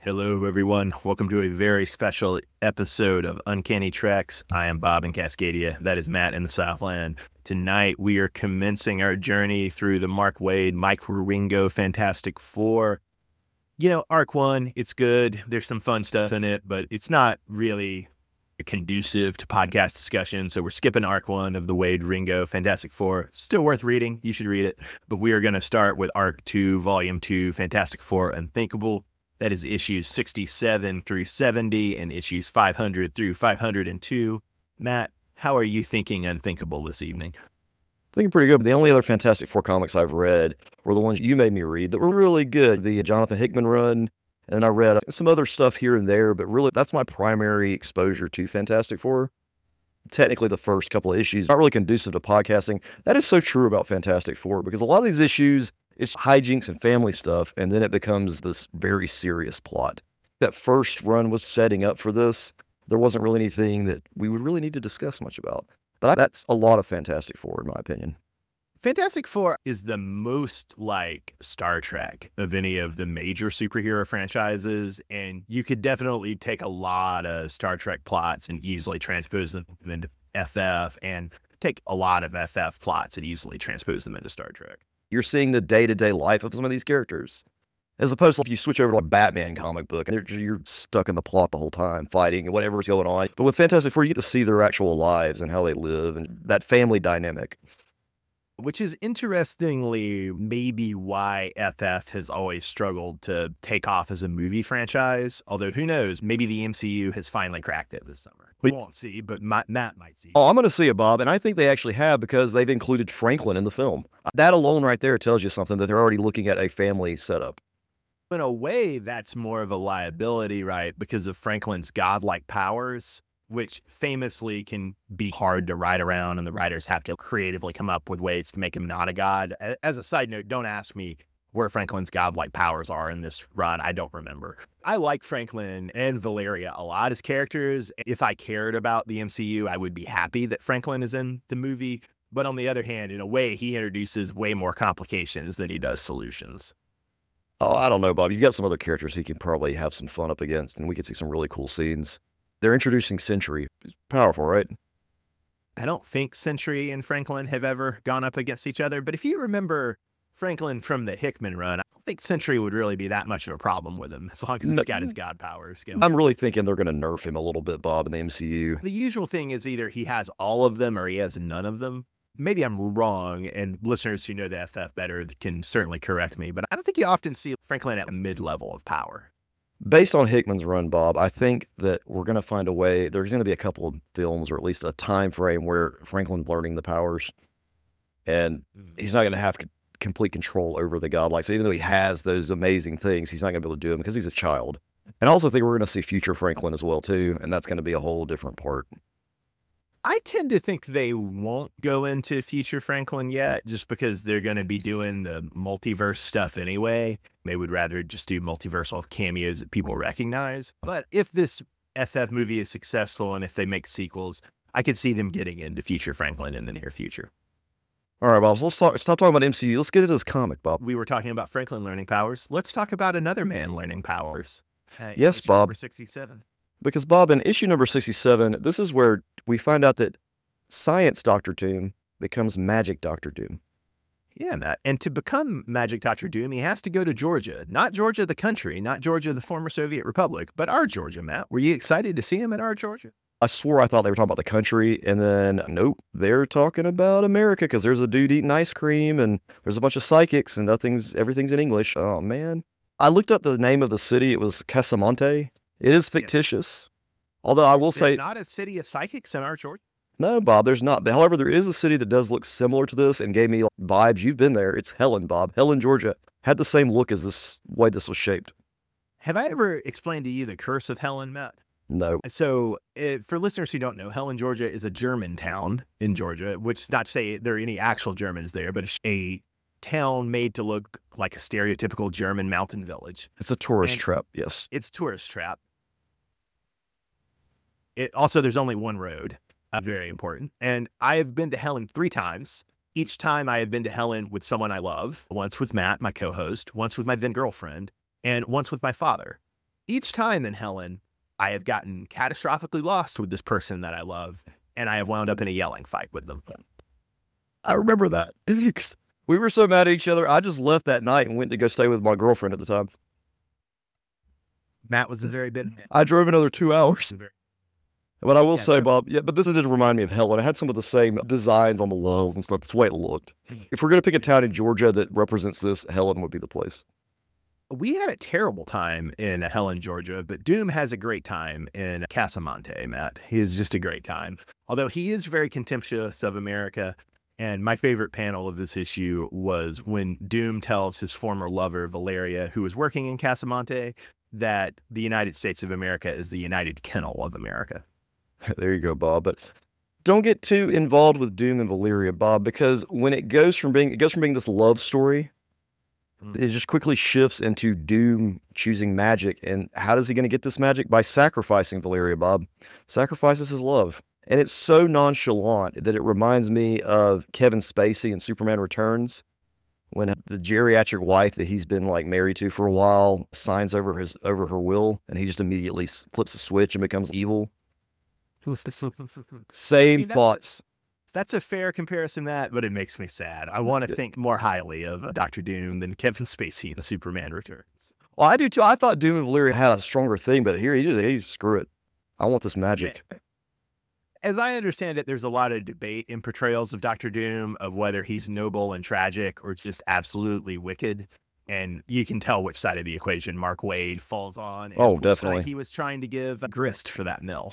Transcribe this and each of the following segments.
Hello, everyone. Welcome to a very special episode of Uncanny Treks. I am Bob in Cascadia. That is Matt in the Southland. Tonight, we are commencing our journey through the Mark Waid, Mike Wieringo Fantastic Four. You know, Arc 1, it's good. There's some fun stuff in it, but it's not really conducive to podcast discussion. So we're skipping Arc 1 of the Waid-Ringo Fantastic Four. Still worth reading. You should read it. But we are going to start with Arc 2, Volume 2, Fantastic Four Unthinkable. That is issues 67 through 70 and issues 500 through 502. Matt, how are you thinking Unthinkable this evening? Thinking pretty good. The only other Fantastic Four comics I've read were the ones you made me read that were really good. The Jonathan Hickman run, and I read some other stuff here and there, but really that's my primary exposure to Fantastic Four. Technically, the first couple of issues, not really conducive to podcasting. That is so true about Fantastic Four, because a lot of these issues, it's hijinks and family stuff, and then it becomes this very serious plot. That first run was setting up for this. There wasn't really anything that we would really need to discuss much about. But that's a lot of Fantastic Four, in my opinion. Fantastic Four is the most like Star Trek of any of the major superhero franchises, and you could definitely take a lot of Star Trek plots and easily transpose them into FF, and take a lot of FF plots and easily transpose them into Star Trek. You're seeing the day-to-day life of some of these characters, as opposed to if you switch over to a Batman comic book and you're stuck in the plot the whole time, fighting and whatever's going on. But with Fantastic Four, you get to see their actual lives and how they live and that family dynamic. Which is interestingly maybe why FF has always struggled to take off as a movie franchise. Although who knows, maybe the MCU has finally cracked it this summer. We won't see, but Matt might see. Oh, I'm going to see it, Bob, and I think they actually have, because they've included Franklin in the film. That alone right there tells you something, that they're already looking at a family setup. In a way, that's more of a liability, right? Because of Franklin's godlike powers, which famously can be hard to write around, and the writers have to creatively come up with ways to make him not a god. As a side note, don't ask me where Franklin's godlike powers are in this run. I don't remember. I like Franklin and Valeria a lot as characters. If I cared about the MCU, I would be happy that Franklin is in the movie. But on the other hand, in a way, he introduces way more complications than he does solutions. Oh, I don't know, Bob. You've got some other characters he can probably have some fun up against, and we could see some really cool scenes. They're introducing Sentry. It's powerful, right? I don't think Sentry and Franklin have ever gone up against each other, but if you remember Franklin from the Hickman run, I don't think Sentry would really be that much of a problem with him, as long as he's got his god powers. I'm really thinking they're going to nerf him a little bit, Bob, in the MCU. The usual thing is either he has all of them or he has none of them. Maybe I'm wrong, and listeners who know the FF better can certainly correct me, but I don't think you often see Franklin at a mid-level of power. Based on Hickman's run, Bob, I think that we're going to find a way. There's going to be a couple of films, or at least a time frame, where Franklin's learning the powers, and he's not going to have complete control over the godlike. So even though he has those amazing things, he's not going to be able to do them because he's a child. And I also think we're going to see future Franklin as well, too, and that's going to be a whole different part. I tend to think they won't go into future Franklin yet, just because they're going to be doing the multiverse stuff anyway. They would rather just do multiversal cameos that people recognize. But if this FF movie is successful and if they make sequels, I could see them getting into future Franklin in the near future. All right, Bob, so stop talking about MCU. Let's get into this comic, Bob. We were talking about Franklin learning powers. Let's talk about another man learning powers. Yes, Bob. Number 67. Because, Bob, in issue number 67, this is where we find out that Science Dr. Doom becomes Magic Dr. Doom. Yeah, Matt. And to become Magic Dr. Doom, he has to go to Georgia. Not Georgia the country, not Georgia the former Soviet Republic, but our Georgia, Matt. Were you excited to see him at our Georgia? I swore I thought they were talking about the country, and then, nope, they're talking about America, because there's a dude eating ice cream, and there's a bunch of psychics, and everything's in English. Oh, man. I looked up the name of the city. It was Casamonte. It is fictitious. Yes. Although I will say... There's not a city of psychics in our Georgia? No, Bob, there's not. However, there is a city that does look similar to this and gave me vibes. You've been there. It's Helen, Bob. Helen, Georgia. Had the same look as this way this was shaped. Have I ever explained to you the curse of Helen, Matt? No. So for listeners who don't know, Helen, Georgia is a German town in Georgia, which is not to say there are any actual Germans there, but it's a town made to look like a stereotypical German mountain village. It's a tourist trap, yes. It's a tourist trap. Also, there's only one road. Very important. And I have been to Helen 3 times. Each time I have been to Helen with someone I love. Once with Matt, my co-host. Once with my then girlfriend. And once with my father. Each time in Helen, I have gotten catastrophically lost with this person that I love, and I have wound up in a yelling fight with them. I remember that. We were so mad at each other. I just left that night and went to go stay with my girlfriend at the time. Matt was a very bit. I drove another 2 hours. But I will say, so- Bob, but this did remind me of Helen. It had some of the same designs on the walls and stuff. That's the way it looked. If we're going to pick a town in Georgia that represents this, Helen would be the place. We had a terrible time in Helen, Georgia, but Doom has a great time in Casamonte, Matt. He is just a great time. Although he is very contemptuous of America. And my favorite panel of this issue was when Doom tells his former lover, Valeria, who was working in Casamonte, that the United States of America is the United Kennel of America. There you go, Bob. But don't get too involved with Doom and Valeria, Bob, because when it goes from being this love story, it just quickly shifts into Doom choosing magic. And how is he going to get this magic? By sacrificing Valeria, Bob. Sacrifices his love. And it's so nonchalant that it reminds me of Kevin Spacey in Superman Returns, when the geriatric wife that he's been like married to for a while signs over her will, and he just immediately flips a switch and becomes evil. Same thoughts. That's a fair comparison, Matt, but it makes me sad. I want to think more highly of Dr. Doom than Kevin Spacey in Superman Returns. Well, I do too. I thought Doom and Valeria had a stronger thing, but here he's screw it. I want this magic. As I understand it, there's a lot of debate in portrayals of Dr. Doom of whether he's noble and tragic or just absolutely wicked. And you can tell which side of the equation Mark Waid falls on. And Oh, which definitely. side he was trying to give grist for that mill.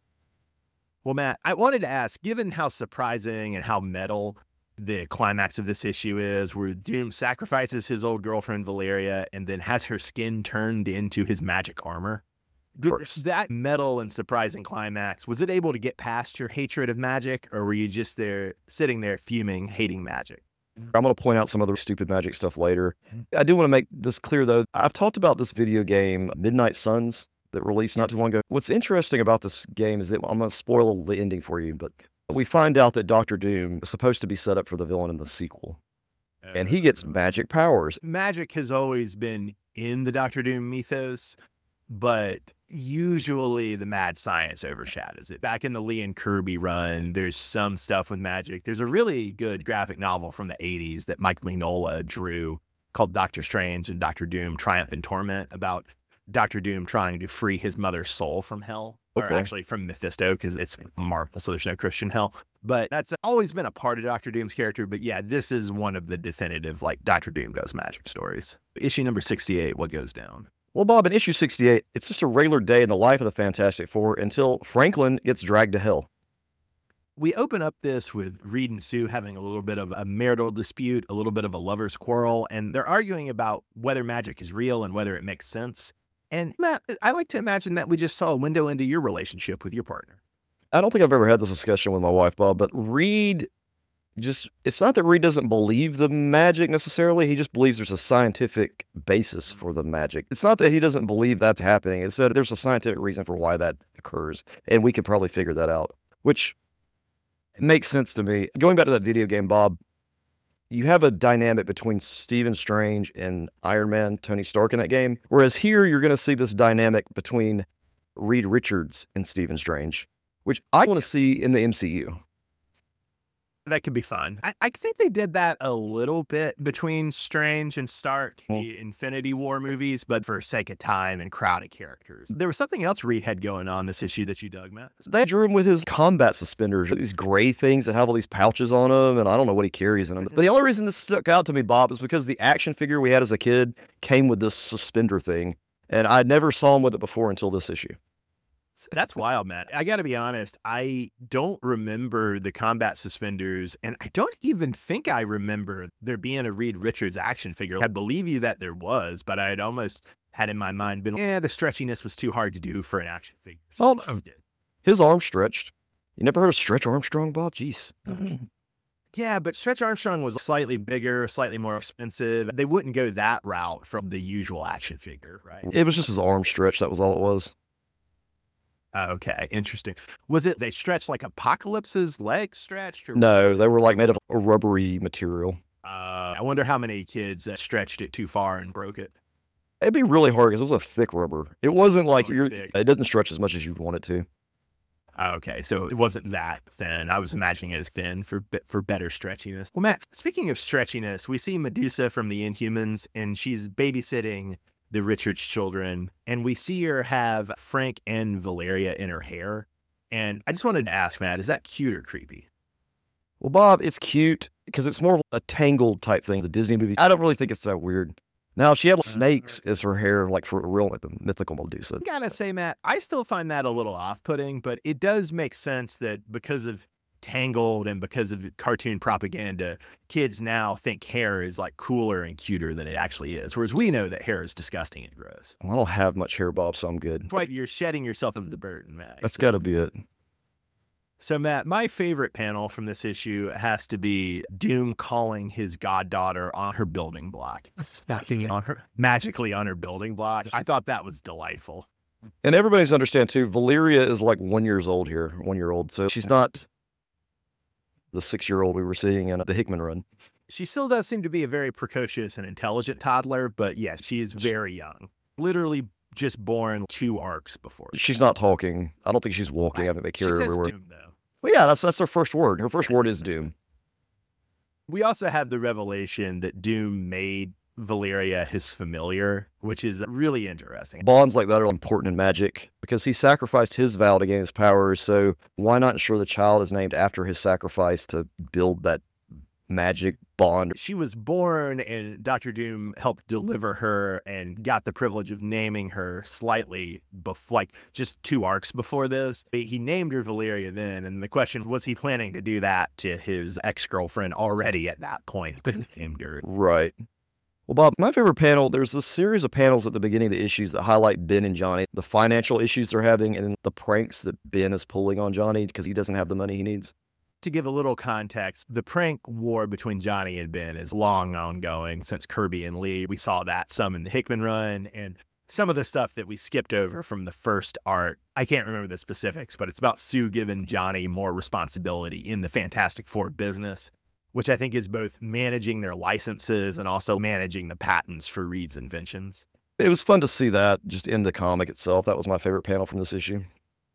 Well, Matt, I wanted to ask, given how surprising and how metal the climax of this issue is, where Doom sacrifices his old girlfriend Valeria and then has her skin turned into his magic armor. That metal and surprising climax, was it able to get past your hatred of magic, or were you just sitting there fuming, hating magic? I'm going to point out some other stupid magic stuff later. I do want to make this clear, though. I've talked about this video game, Midnight Suns, that released not too long ago. What's interesting about this game is that I'm going to spoil the ending for you, but we find out that Dr. Doom is supposed to be set up for the villain in the sequel, and he gets magic powers. Magic has always been in the Dr. Doom mythos, but usually the mad science overshadows it. Back in the Lee and Kirby run, there's some stuff with magic. There's a really good graphic novel from the 80s that Mike Mignola drew called Doctor Strange and Dr. Doom Triumph and Torment, about Dr. Doom trying to free his mother's soul from hell. Or Okay. actually from Mephisto, because it's Marvel, so there's no Christian hell. But that's always been a part of Dr. Doom's character. But yeah, this is one of the definitive, like, Dr. Doom does magic stories. Issue number 68, what goes down? Well, Bob, in issue 68, it's just a regular day in the life of the Fantastic Four until Franklin gets dragged to hell. We open up this with Reed and Sue having a little bit of a marital dispute, a little bit of a lover's quarrel, and they're arguing about whether magic is real and whether it makes sense. And Matt, I like to imagine that we just saw a window into your relationship with your partner. I don't think I've ever had this discussion with my wife, Bob, but Reed it's not that Reed doesn't believe the magic necessarily. He just believes there's a scientific basis for the magic. It's not that he doesn't believe that's happening. It's that there's a scientific reason for why that occurs. And we could probably figure that out, which makes sense to me. Going back to that video game, Bob, you have a dynamic between Stephen Strange and Iron Man, Tony Stark in that game. Whereas here, you're going to see this dynamic between Reed Richards and Stephen Strange, which I want to see in the MCU. That could be fun. I think they did that a little bit between Strange and Stark, the Infinity War movies, but for sake of time and crowded characters. There was something else Reed had going on this issue that you dug, Matt. They drew him with his combat suspenders, these gray things that have all these pouches on them, and I don't know what he carries in them. But the only reason this stuck out to me, Bob, is because the action figure we had as a kid came with this suspender thing, and I never saw him with it before until this issue. That's wild, Matt. I got to be honest. I don't remember the combat suspenders, and I don't even think I remember there being a Reed Richards action figure. I believe you that there was, but I'd almost had in my mind been, the stretchiness was too hard to do for an action figure. Oh, no. His arm stretched. You never heard of Stretch Armstrong, Bob? Jeez. Yeah, but Stretch Armstrong was slightly bigger, slightly more expensive. They wouldn't go that route from the usual action figure, right? It was just his arm stretch. That was all it was. Okay, interesting. Was it they stretched like Apocalypse's legs stretched? Or No, they were like made of a rubbery material. I wonder how many kids stretched it too far and broke it. It'd be really hard because it was a thick rubber. It wasn't like Thick. it doesn't stretch as much as you'd want it to. Okay, so it wasn't that thin. I was imagining it as thin for better stretchiness. Well, Matt, speaking of stretchiness, we see Medusa from the Inhumans, and she's babysitting the Richards children, and we see her have Frank and Valeria in her hair. And I just wanted to ask, Matt, is that cute or creepy? Well, Bob, it's cute because it's more of a Tangled type thing, the Disney movie. I don't really think it's that weird. Now, she had snakes as her hair, like for real, like the mythical Medusa. I gotta say, Matt, I still find that a little off-putting, but it does make sense that because of Tangled and because of cartoon propaganda, kids now think hair is like cooler and cuter than it actually is. Whereas we know that hair is disgusting and gross. Well, I don't have much hair, Bob, so I'm good. That's why you're shedding yourself of the burden, Matt. That's got to be it. So, Matt, my favorite panel from this issue has to be Doom calling his goddaughter on her building block. Magically on her building block. I thought that was delightful. And everybody's understand too, Valeria is like 1 year old here, 1 year old. So she's not the 6-year-old we were seeing in the Hickman run. She still does seem to be a very precocious and intelligent toddler, but yes, she is very young. Literally just born 2 arcs before. She's not talking. I don't think she's walking. I think they carry her everywhere. Doom, though. Well, yeah, that's her first word. Her first word is Doom. We also have the revelation that Doom made Valeria his familiar, which is really interesting. Bonds like that are important in magic because he sacrificed his vow to gain his powers. So why not ensure the child is named after his sacrifice to build that magic bond? She was born and Dr. Doom helped deliver her and got the privilege of naming her slightly like just 2 arcs before this. He named her Valeria then, and the question was he planning to do that to his ex-girlfriend already at that point, but named her. Right. Well, Bob, my favorite panel, there's this series of panels at the beginning of the issues that highlight Ben and Johnny, the financial issues they're having, and then the pranks that Ben is pulling on Johnny because he doesn't have the money he needs. To give a little context, the prank war between Johnny and Ben is long ongoing since Kirby and Lee. We saw that some in the Hickman run, and some of the stuff that we skipped over from the first arc. I can't remember the specifics, but it's about Sue giving Johnny more responsibility in the Fantastic Four business, which I think is both managing their licenses and also managing the patents for Reed's inventions. It was fun to see that just in the comic itself. That was my favorite panel from this issue.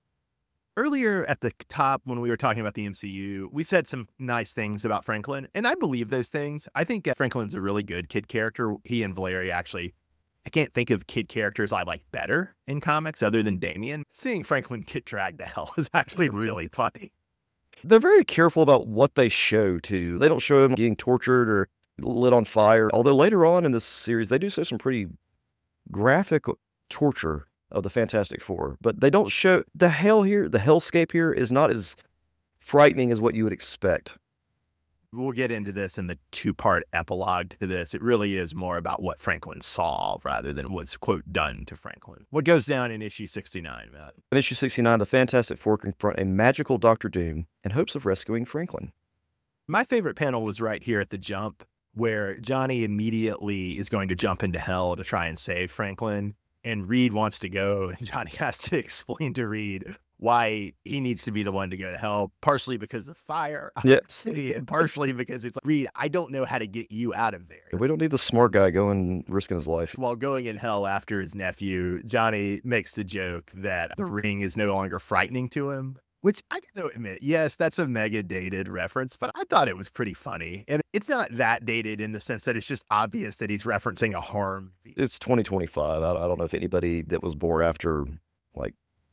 Earlier at the top, when we were talking about the MCU, we said some nice things about Franklin, and I believe those things. I think Franklin's a really good kid character. He and Valeria actually, I can't think of kid characters I like better in comics other than Damian. Seeing Franklin get dragged to hell is actually really funny. They're very careful about what they show, too. They don't show him getting tortured or lit on fire, although later on in this series, they do show some pretty graphic torture of the Fantastic Four, but they don't show the hell here. The hellscape here is not as frightening as what you would expect. We'll get into this in the 2-part epilogue to this. It really is more about what Franklin saw rather than what's, quote, done to Franklin. What goes down in issue 69, Matt? In issue 69, the Fantastic Four confront a magical Dr. Doom in hopes of rescuing Franklin. My favorite panel was right here at the jump, where Johnny immediately is going to jump into hell to try and save Franklin. And Reed wants to go, and Johnny has to explain to Reed why he needs to be the one to go to hell, partially because of fire, obviously, and partially because it's like, Reed, I don't know how to get you out of there. We don't need the smart guy going risking his life. While going in hell after his nephew, Johnny makes the joke that the ring is no longer frightening to him, which I gotta admit, yes, that's a mega dated reference, but I thought it was pretty funny. And it's not that dated in the sense that it's just obvious that he's referencing a horror movie. It's 2025. I don't know if anybody that was born after like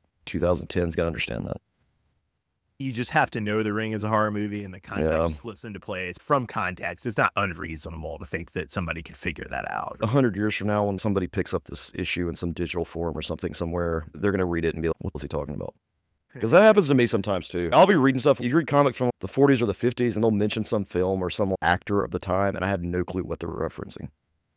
2010 is going to understand that. You just have to know The Ring is a horror movie and the context flips into place. From context, it's not unreasonable to think that somebody could figure that out. 100 years from now, when somebody picks up this issue in some digital form or something somewhere, they're going to read it and be like, what's he talking about? Because that happens to me sometimes too. I'll be reading stuff. You read comics from the 40s or the 50s and they'll mention some film or some actor of the time, and I have no clue what they're referencing.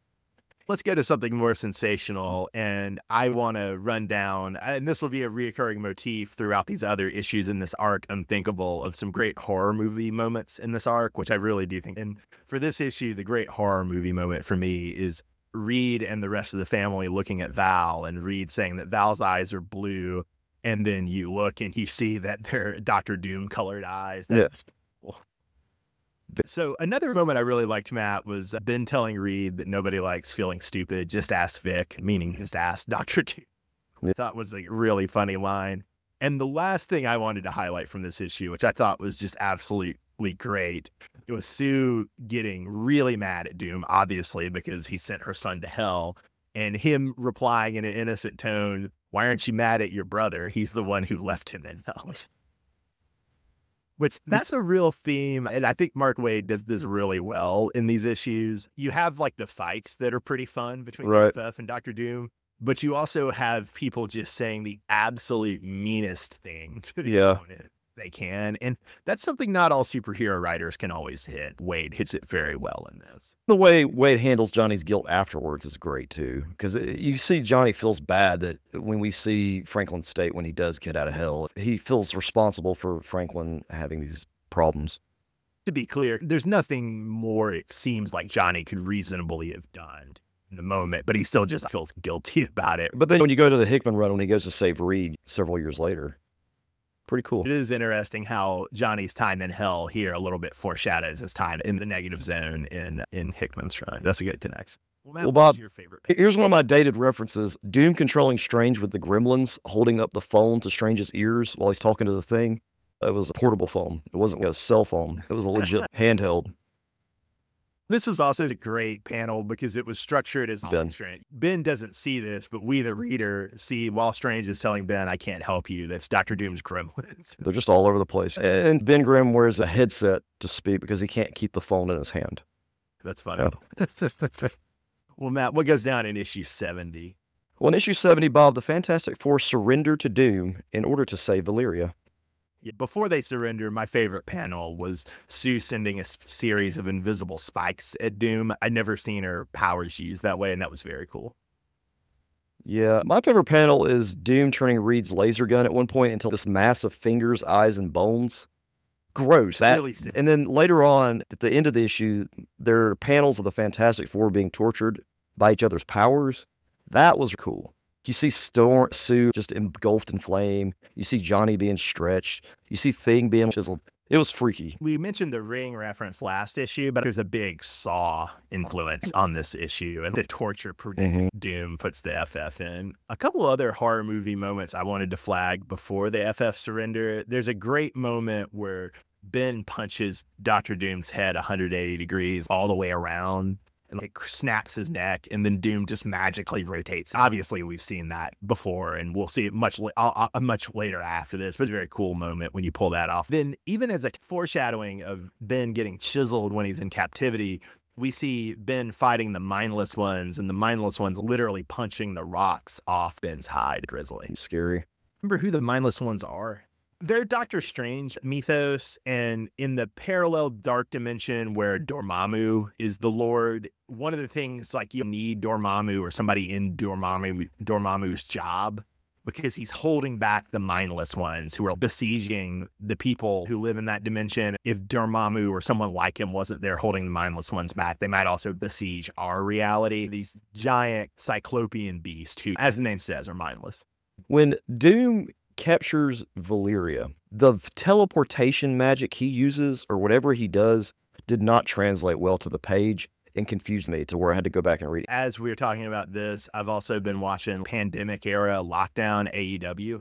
Let's go to something more sensational, and I want to run down, and this will be a reoccurring motif throughout these other issues in this arc, Unthinkable, of some great horror movie moments in this arc, which I really do think. And for this issue, the great horror movie moment for me is Reed and the rest of the family looking at Val, and Reed saying that Val's eyes are blue, and then you look and you see that they're Dr. Doom colored eyes. Yes. So another moment I really liked, Matt, was Ben telling Reed that nobody likes feeling stupid. Just ask Vic, meaning just ask Dr. Doom. I thought was a really funny line. And the last thing I wanted to highlight from this issue, which I thought was just absolutely great, it was Sue getting really mad at Doom, obviously, because he sent her son to hell, and him replying in an innocent tone, "Why aren't you mad at your brother? He's the one who left him in hell." Which that's a real theme. And I think Mark Waid does this really well in these issues. You have like the fights that are pretty fun between Right. FF and Dr. Doom, but you also have people just saying the absolute meanest thing to the Yeah. opponent they can. And that's something not all superhero writers can always hit. Wade hits it very well in this. The way Wade handles Johnny's guilt afterwards is great too, because you see Johnny feels bad that when we see Franklin state when he does get out of hell, he feels responsible for Franklin having these problems. To be clear, there's nothing more it seems like Johnny could reasonably have done in the moment, but he still just feels guilty about it. But then when you go to the Hickman run, when he goes to save Reed several years later, pretty cool. It is interesting how Johnny's time in hell here a little bit foreshadows his time in the negative zone in Hickman's run. That's a good connection. Well, Matt, Well, what's Bob, your favorite? Here's one of my dated references. Doom controlling Strange with the gremlins, holding up the phone to Strange's ears while he's talking to the thing. It was a portable phone. It wasn't a cell phone. It was a legit handheld. This was also a great panel because it was structured as Ben. Strange. Ben doesn't see this, but we, the reader, see while Strange is telling Ben, "I can't help you." That's Dr. Doom's gremlins. They're just all over the place. And Ben Grimm wears a headset to speak because he can't keep the phone in his hand. That's funny. Well, Matt, what goes down in issue 70? Well, in issue 70, Bob, the Fantastic Four surrender to Doom in order to save Valyria. Yeah, before they surrender, my favorite panel was Sue sending a series of invisible spikes at Doom. I'd never seen her powers used that way, and that was very cool. Yeah, my favorite panel is Doom turning Reed's laser gun at one point into this mass of fingers, eyes, and bones. Gross. Really sick. And then later on, at the end of the issue, there are panels of the Fantastic Four being tortured by each other's powers. That was cool. You see Sue just engulfed in flame. You see Johnny being stretched. You see Thing being chiseled. It was freaky. We mentioned the Ring reference last issue, but there's a big Saw influence on this issue, and the torture Doom puts the FF in. A couple other horror movie moments I wanted to flag before the FF surrender. There's a great moment where Ben punches Dr. Doom's head 180 degrees all the way around and like snaps his neck, and then Doom just magically rotates. Obviously, we've seen that before, and we'll see it much later after this, but it's a very cool moment when you pull that off. Then, even as a foreshadowing of Ben getting chiseled when he's in captivity, we see Ben fighting the Mindless Ones, and the Mindless Ones literally punching the rocks off Ben's hide. Grizzly. It's scary. Remember who the Mindless Ones are? They're Doctor Strange mythos, and in the parallel dark dimension where Dormammu is the Lord, one of the things like you need Dormammu or somebody in Dormammu's job because he's holding back the Mindless Ones who are besieging the people who live in that dimension. If Dormammu or someone like him wasn't there holding the Mindless Ones back, they might also besiege our reality. These giant cyclopean beasts who, as the name says, are mindless. When Doom captures Valyria, the teleportation magic he uses or whatever he does did not translate well to the page and confused me to where I had to go back and read it. As we were talking about this, I've also been watching pandemic era lockdown AEW,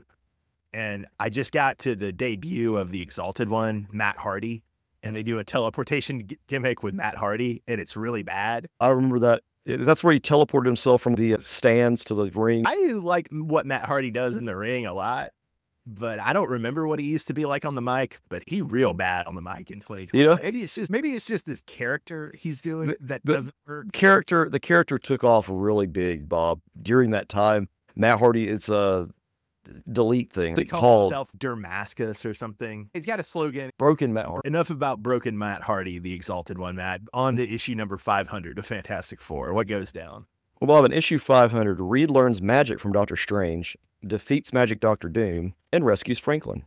and I just got to the debut of the Exalted One, Matt Hardy, and they do a teleportation gimmick with Matt Hardy, and it's really bad. I remember that. That's where he teleported himself from the stands to the ring. I like what Matt Hardy does in the ring a lot, but I don't remember what he used to be like on the mic, but he real bad on the mic in 2020. You know? Maybe it's just this character he's doing that doesn't work. The character took off really big, Bob. During that time, Matt Hardy, it's a delete thing He calls called himself Dermascus or something. He's got a slogan. Broken Matt Hardy. Enough about broken Matt Hardy, the Exalted One, Matt. On to issue number 500 of Fantastic Four. What goes down? Well, Bob, in issue 500, Reed learns magic from Doctor Strange, defeats Magic Dr. Doom, and rescues Franklin.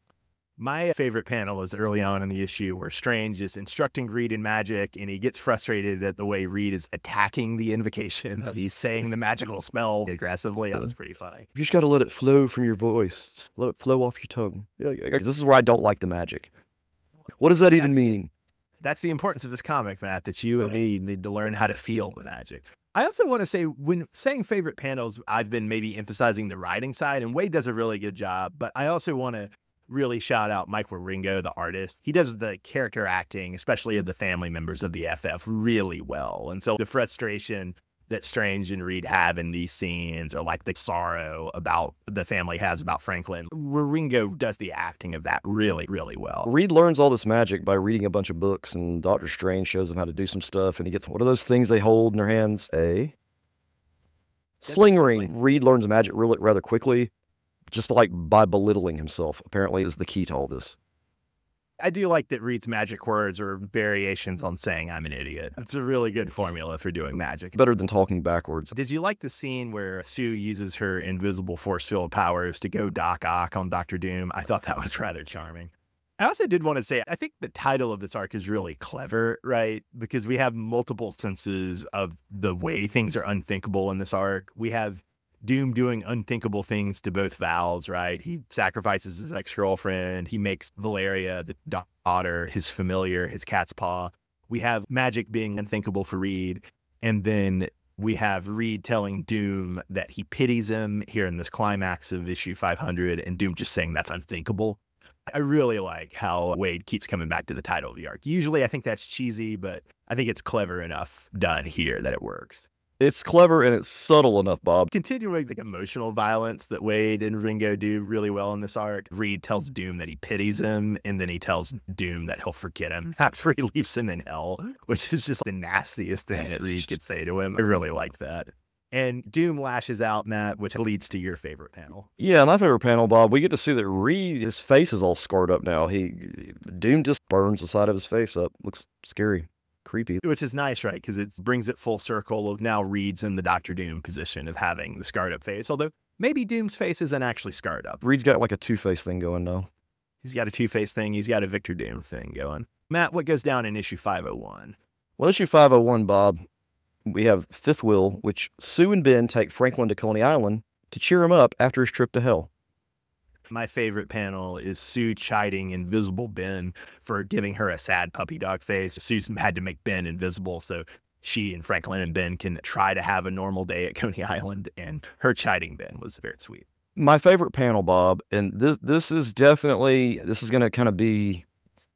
My favorite panel is early on in the issue where Strange is instructing Reed in magic, and he gets frustrated at the way Reed is attacking the invocation. He's saying the magical spell aggressively. That was pretty funny. You just got to let it flow from your voice. Just let it flow off your tongue. This is where I don't like the magic. What does that even mean? That's the importance of this comic, Matt, that you and me need to learn how to feel with magic. I also want to say, when saying favorite panels, I've been maybe emphasizing the writing side, and Wade does a really good job, but I also want to really shout out Mike Wieringo, the artist. He does the character acting, especially of the family members of the FF, really well. And so the frustration that Strange and Reed have in these scenes, or like the sorrow about the family has about Franklin, Wieringo does the acting of that really, really well. Reed learns all this magic by reading a bunch of books, and Doctor Strange shows him how to do some stuff, and he gets, what are those things they hold in their hands? A sling ring. Reed learns magic really rather quickly, just like by belittling himself, apparently is the key to all this. I do like that Reed's magic words are variations on saying I'm an idiot. It's a really good formula for doing magic. Better than talking backwards. Did you like the scene where Sue uses her invisible force field powers to go Doc Ock on Dr. Doom? I thought that was rather charming. I also did want to say, I think the title of this arc is really clever, right? Because we have multiple senses of the way things are unthinkable in this arc. We have Doom doing unthinkable things to both Vals, right? He sacrifices his ex-girlfriend. He makes Valeria, the daughter, his familiar, his cat's paw. We have magic being unthinkable for Reed. And then we have Reed telling Doom that he pities him here in this climax of issue 500, and Doom just saying that's unthinkable. I really like how Wade keeps coming back to the title of the arc. Usually I think that's cheesy, but I think it's clever enough done here that it works. It's clever and it's subtle enough, Bob. Continuing the emotional violence that Wade and Ringo do really well in this arc, Reed tells Doom that he pities him, and then he tells Doom that he'll forget him after he leaves him in hell, which is just the nastiest thing that Reed could say to him. I really like that. And Doom lashes out, Matt, which leads to your favorite panel. Yeah, my favorite panel, Bob, we get to see that Reed, his face is all scarred up now. Doom just burns the side of his face up. Looks scary. Creepy. Which is nice, right? Because it brings it full circle of now Reed's in the Dr. Doom position of having the scarred up face. Although maybe Doom's face isn't actually scarred up. Reed's got like a Two-Face thing going now. He's got a Two-Face thing. He's got a Victor Doom thing going. Matt, what goes down in issue 501? Well, issue 501, Bob, we have Fifth Wheel, which Sue and Ben take Franklin to Coney Island to cheer him up after his trip to hell. My favorite panel is Sue chiding Invisible Ben for giving her a sad puppy dog face. Susan had to make Ben invisible so she and Franklin and Ben can try to have a normal day at Coney Island, and her chiding Ben was very sweet. My favorite panel, Bob, and this is going to kind of be,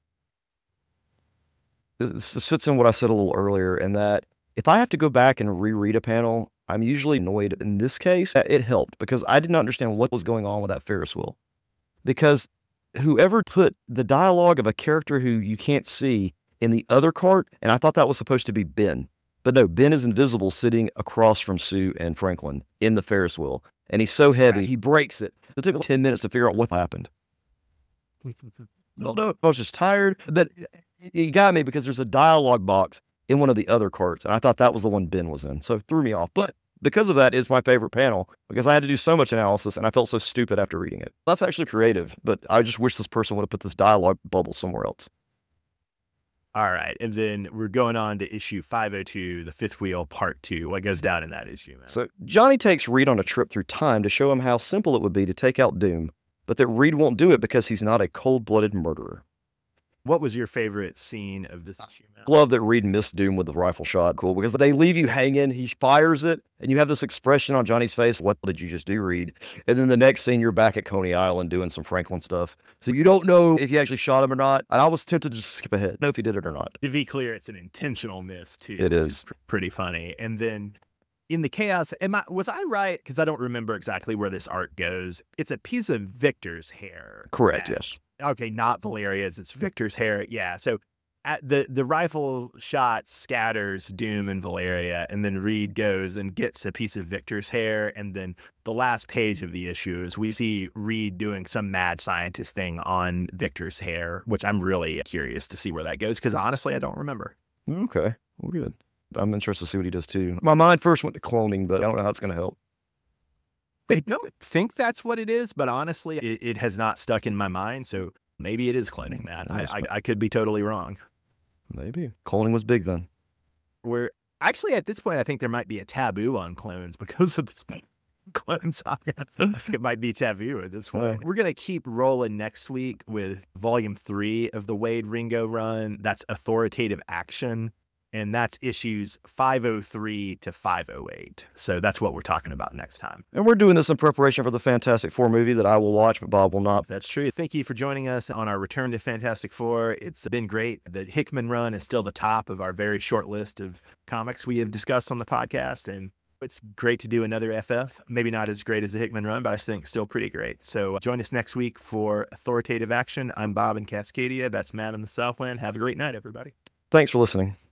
this fits in what I said a little earlier, in that if I have to go back and reread a panel, I'm usually annoyed. In this case, it helped because I did not understand what was going on with that Ferris wheel. Because whoever put the dialogue of a character who you can't see in the other cart, and I thought that was supposed to be Ben. But no, Ben is invisible sitting across from Sue and Franklin in the Ferris wheel. And he's so heavy, he breaks it. It took 10 minutes to figure out what happened. No, I was just tired. But it got me because there's a dialogue box in one of the other carts, and I thought that was the one Ben was in. So it threw me off. But because of that, it's my favorite panel, because I had to do so much analysis, and I felt so stupid after reading it. That's actually creative, but I just wish this person would have put this dialogue bubble somewhere else. All right, and then we're going on to issue 502, the Fifth Wheel, Part 2. What goes down in that issue, man? So Johnny takes Reed on a trip through time to show him how simple it would be to take out Doom, but that Reed won't do it because he's not a cold-blooded murderer. What was your favorite scene of this issue, man? Love that Reed missed Doom with the rifle shot. Cool, because they leave you hanging, he fires it, and you have this expression on Johnny's face, what did you just do, Reed? And then the next scene, you're back at Coney Island doing some Franklin stuff. So you don't know if he actually shot him or not. And I was tempted to just skip ahead, know if he did it or not. To be clear, it's an intentional miss, too. It is. It's pretty funny. And then in the chaos, was I right? Because I don't remember exactly where this art goes. It's a piece of Victor's hair. Correct, yes. Okay, not Valeria's. It's Victor's hair. Yeah, so at the rifle shot scatters Doom and Valeria, and then Reed goes and gets a piece of Victor's hair, and then the last page of the issue is we see Reed doing some mad scientist thing on Victor's hair, which I'm really curious to see where that goes, because honestly, I don't remember. Okay, well, good. I'm interested to see what he does, too. My mind first went to cloning, but I don't know how it's going to help. I don't think that's what it is, but honestly, it has not stuck in my mind, so maybe it is cloning, Matt. I could be totally wrong. Maybe. Cloning was big then. Actually, at this point, I think there might be a taboo on clones because of Clone Saga. It might be taboo at this point. We're going to keep rolling next week with volume 3 of the Wade Ringo run. That's Authoritative Action. And that's issues 503 to 508. So that's what we're talking about next time. And we're doing this in preparation for the Fantastic Four movie that I will watch, but Bob will not. That's true. Thank you for joining us on our return to Fantastic Four. It's been great. The Hickman run is still the top of our very short list of comics we have discussed on the podcast. And it's great to do another FF. Maybe not as great as the Hickman run, but I think still pretty great. So join us next week for Authoritative Action. I'm Bob in Cascadia. That's Matt in the Southland. Have a great night, everybody. Thanks for listening.